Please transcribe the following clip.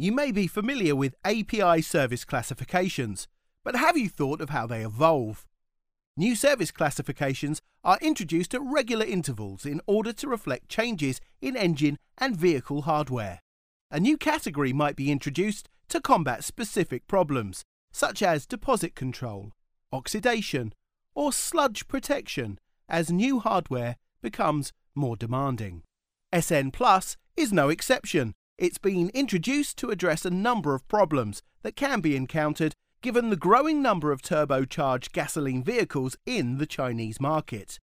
You may be familiar with API service classifications, but have you thought of how they evolve? New service classifications are introduced at regular intervals in order to reflect changes in engine and vehicle hardware. A new category might be introduced to combat specific problems, such as deposit control, oxidation, or sludge protection, as new hardware becomes more demanding. SN Plus is no exception. It's been introduced to address a number of problems that can be encountered given the growing number of turbocharged gasoline vehicles in the Chinese market.